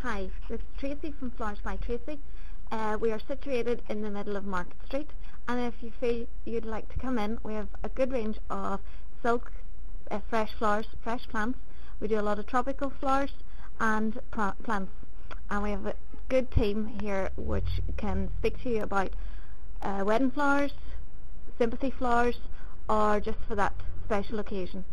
Hi, it's Tracy from Flowers by Tracy. We are situated in the middle of Market Street, and if you feel you'd like to come in, we have a good range of silk, fresh flowers, fresh plants. We do a lot of tropical flowers and plants, and we have a good team here which can speak to you about wedding flowers, sympathy flowers, or just for that special occasion.